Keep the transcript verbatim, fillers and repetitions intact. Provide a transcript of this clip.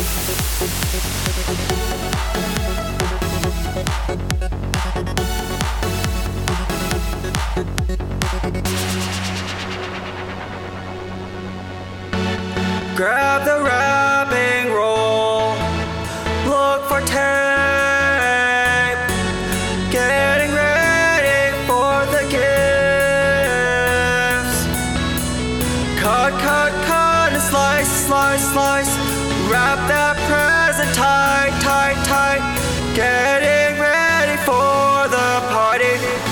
Grab the wrapping roll, look for tape, getting ready for the gifts. Cut, cut, cut and slice, slice, slice, wrap that present tight, tight, tight, getting ready for the party.